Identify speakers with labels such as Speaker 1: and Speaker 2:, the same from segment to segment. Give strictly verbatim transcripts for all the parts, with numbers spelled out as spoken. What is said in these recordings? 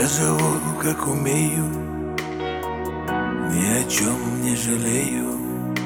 Speaker 1: Я живу как умею, ни о чем не жалею.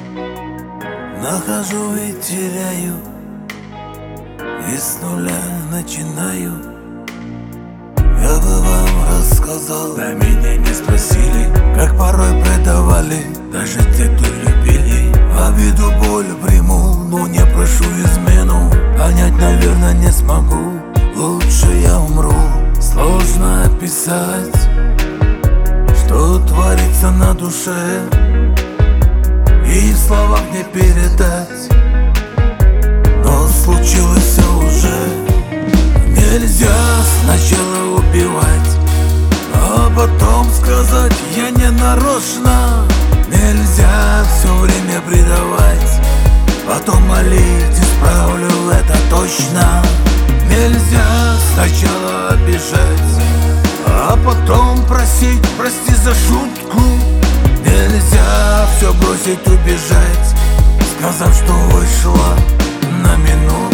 Speaker 1: Нахожу и теряю, и с нуля начинаю. Я бы вам рассказал, да меня не спросили, как порой предавали даже те, кто любили. Обиду, боль приму, но не прошу измену. Понять, наверное, не смогу, лучше я умру. Сложно описать, что творится на душе, и в словах не передать. Но случилось уже. Нельзя сначала убивать, а потом сказать я не нарочно. Нельзя все время предавать, потом молить, исправлю это точно. Нельзя сначала обижать, а потом просить, прости за шутку. Нельзя все бросить, убежать, сказав, что вышла на минутку.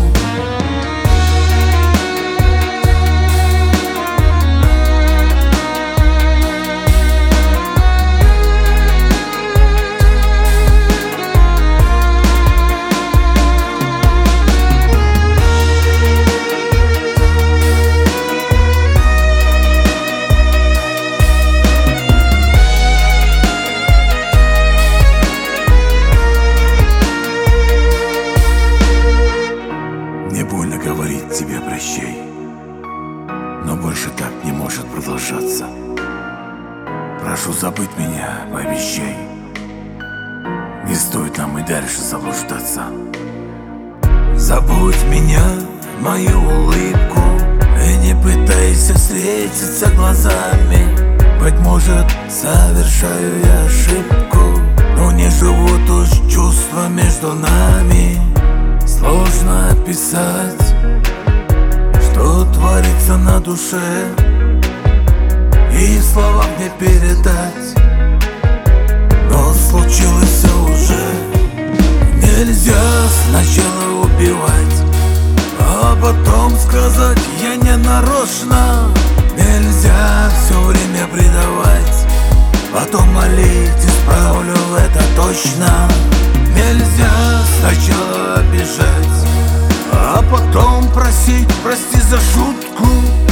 Speaker 1: Больно говорить тебе прощай, но больше так не может продолжаться. Прошу забыть меня, пообещай, не стоит нам и дальше заблуждаться. Забудь меня, мою улыбку, и не пытайся встретиться глазами. Быть может, совершаю я ошибку, но не живут уж чувства между нами. Сложно описать, что творится на душе, и в словах не передать. Но случилось уже. Нельзя сначала убивать, а потом сказать я не нарочно. Нельзя все время предавать, потом молить, исправлю это точно. Нельзя сначала обижать, а потом просить, прости за шутку.